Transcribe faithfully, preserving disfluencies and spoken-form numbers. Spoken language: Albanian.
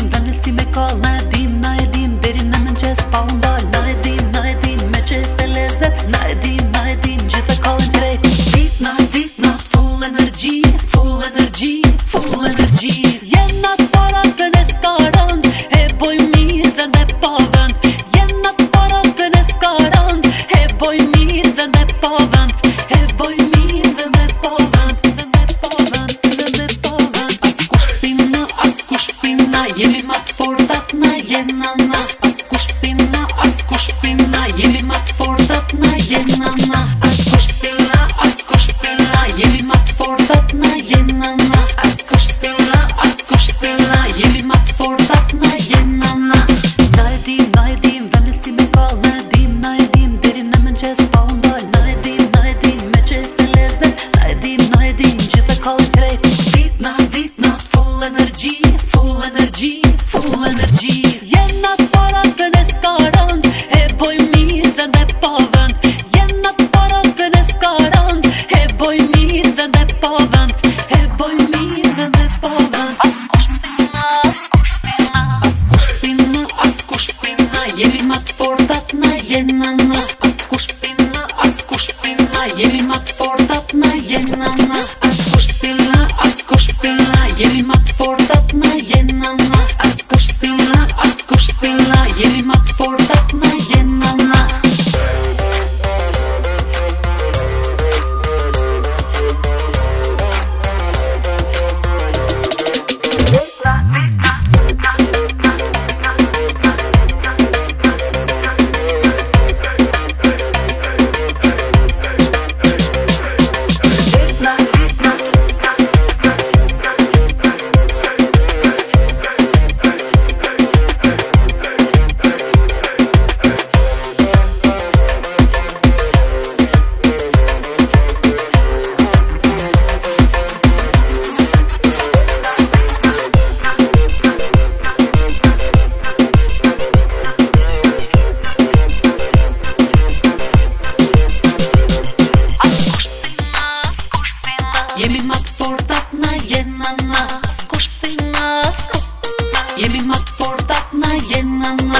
dim, vende si me kall, na e dim, na e dim, deri në mëngjes pa u ndal, na e dim, na e dim, me qef e lezet, na e dim, na e dim, gjithë e kallin krejt. Dit not, dit not, full energy, full energy, full energy. Jena para kën e s'ka rënd, e boj mirë dhe me pa vënd. Jena para kën e s'ka rënd, e boj mirë dhe me pa vënd. E boj mirë dhe me pa vënd, dhe me pa vënd, dhe me pa vënd. As kush fina, as kush fina, jemi ma t'fortat na jena na. As kush fina, as kush fina, jemi ma t'fortat na jena na. As kush fina, as kush fina, jemi ma t'fortat na jena na. As kush fina, as kush fina, jemi ma t'fortat na jena na. Na e dim, na e dim, vende si me kall, na e dim, na e dim, deri në mëngjes pa u ndal. Na e dim, na e dim, me qef e lezet, na e dim, na e dim, gjithë e kallin krejt. Dit na, dit na, full energy, full energy, full energy. Jena para kën e s'ka rënd, e boj mirë dhe me pa vënd. Jena para kën e s'ka rënd, e boj mirë dhe me pa vënd. E boj mirë dhe me pa vënd. As kush fina, as kush fina, as kush fina, as kush fina, jemi ma t'fortat na jena na. As kush fina, as kush fina, jemi ma t'fortat na jena na. As kush fina, as kush fina, jemi ma t'fortat na jena na. As kush fina, as kush fina, jemi ma t'fortat na jena na. Jemi ma t'fortat na jena na. As kush fina, as kush fina, jemi ma t'fortat na jena na.